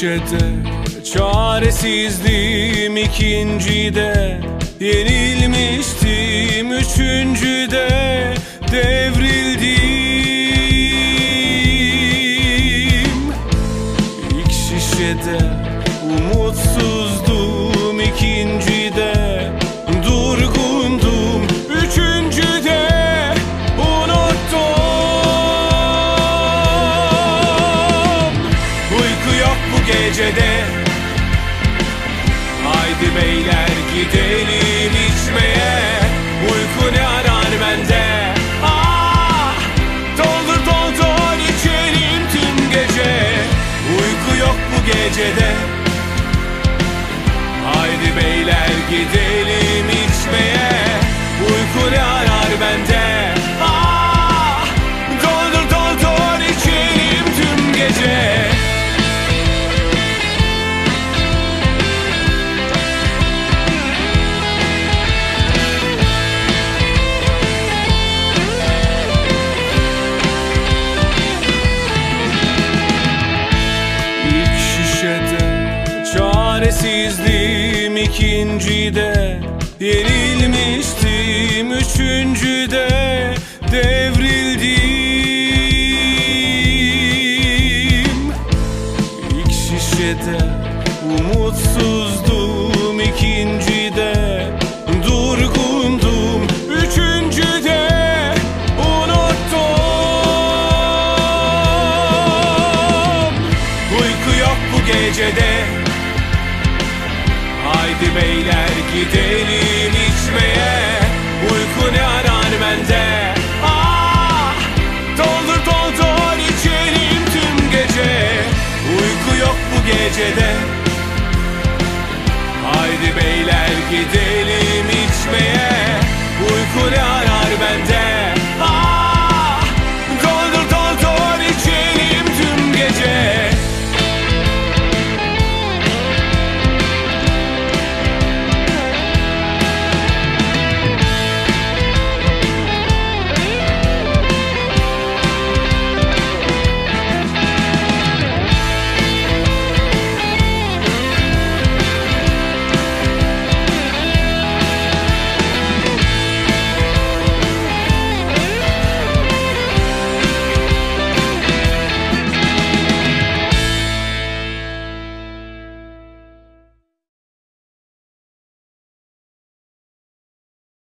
şişede çaresizliğim, ikincide yenilmiştim, üçüncüde devrildim. İlk şişede umutsuzdum, ikincide durgundum, üçüncüde unuttum. Uyku yok bu gecede, haydi beyler gidelim içmeye. Uyku ne arar bende? Ah, doldur doldur içelim tüm gece. Uyku yok bu gecede, haydi beyler gidelim içmeye. Uyku ne arar bende? Ah, doldur doldur içelim tüm gece. Çaresizliğim, ikincide yenilmiştim, üçüncüde devrildim. İlk şişede umutsuzdum, ikincide durgundum, üçüncüde unuttum. Uyku yok bu gecede, haydi beyler gidelim içmeye. Uyku ne arar bende? Ah, doldur doldur içelim tüm gece. Uyku yok bu gecede, haydi beyler gidelim içmeye. Uyku ne arar?